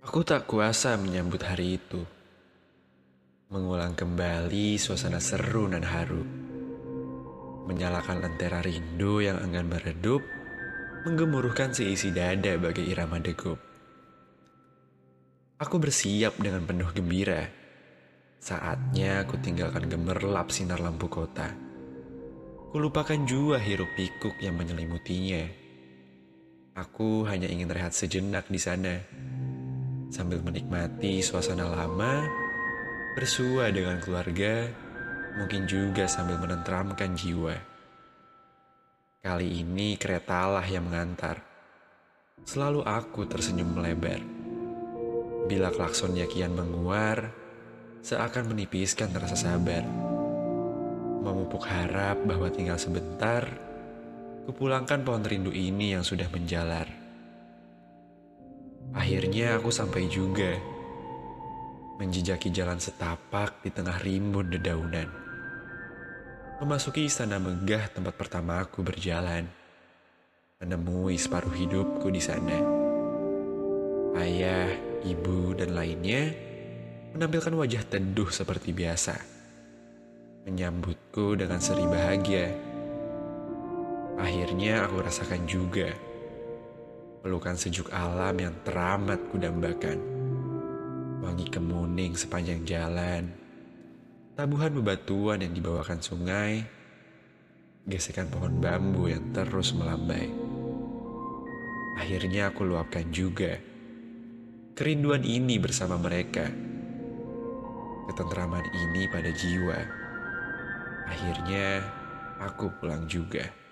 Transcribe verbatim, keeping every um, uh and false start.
Aku tak kuasa menyambut hari itu, mengulang kembali suasana seru dan haru, menyalakan lentera rindu yang enggan meredup, menggemuruhkan seisi dada bagai irama degup. Aku bersiap dengan penuh gembira. Saatnya aku tinggalkan gemerlap sinar lampu kota. Kulupakan jua hiruk pikuk yang menyelimutinya. Aku hanya ingin rehat sejenak di sana, sambil menikmati suasana lama, bersua dengan keluarga, mungkin juga sambil menenteramkan jiwa. Kali ini keretalah yang mengantar. Selalu aku tersenyum melebar. Bila klaksonnya kian menguar, seakan menipiskan rasa sabar. Memupuk harap bahwa tinggal sebentar, kupulangkan pohon rindu ini yang sudah menjalar. Akhirnya aku sampai juga, menjejaki jalan setapak di tengah rimbun dedaunan. Memasuki istana megah tempat pertama aku berjalan, menemui separuh hidupku di sana. Ayah, ibu, dan lainnya menampilkan wajah teduh seperti biasa, menyambutku dengan seri bahagia. Akhirnya aku rasakan juga pelukan sejuk alam yang teramat kudambakan. Wangi kemuning sepanjang jalan, tabuhan bebatuan yang dibawakan sungai, gesekan pohon bambu yang terus melambai. Akhirnya aku luapkan juga kerinduan ini bersama mereka, ketentraman ini pada jiwa. Akhirnya aku pulang juga.